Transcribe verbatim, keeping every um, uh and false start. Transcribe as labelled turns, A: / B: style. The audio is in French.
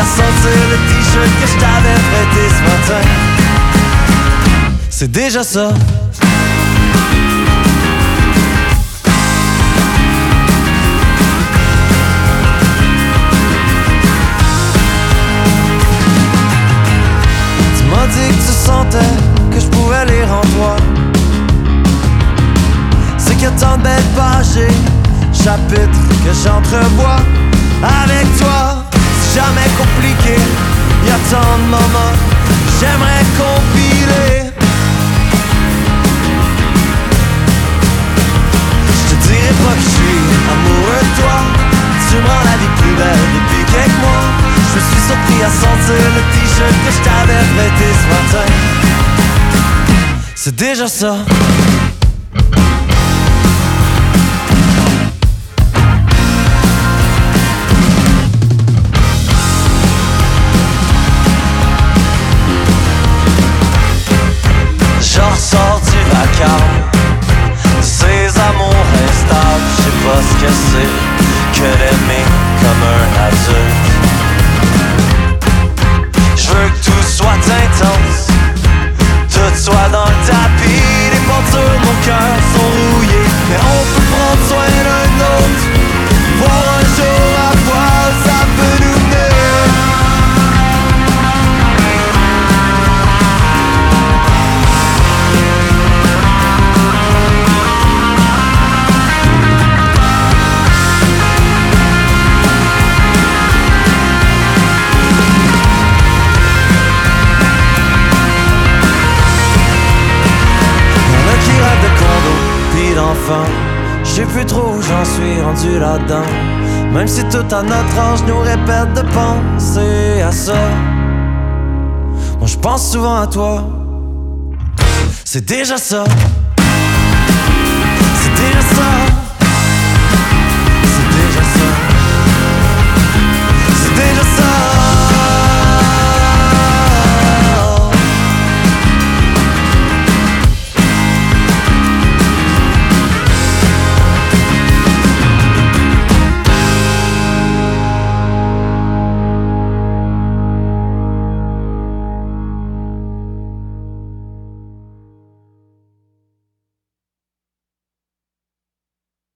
A: sentir le t-shirt que je t'avais prêté ce matin. C'est déjà ça. Tu m'as dit que tu sentais que je pouvais lire en toi. C'est que tant de belles pages et chapitres que j'entrevois avec toi. C'est jamais compliqué, y'a tant de moments j'aimerais compiler. Je te dirai pas que je suis amoureux de toi. Tu me rends la vie plus belle depuis quelques mois. Je me suis surpris à sentir le t-shirt que je t'avais prêté ce matin. C'est déjà ça. Je ressors du vacarme, ces amours instables. Je sais pas ce que c'est que d'aimer comme un adulte. Je veux que tout soit intense, tout soit dans le tapis. Les peintures de mon cœur sont rouillées, mais on peut prendre soin d'un autre. Voir un jour à poil, ça peut nous mener. D'enfant, je sais plus trop où j'en suis rendu là-dedans. Même si tout à notre âge nous répète de penser à ça. Moi je pense souvent à toi. C'est déjà ça.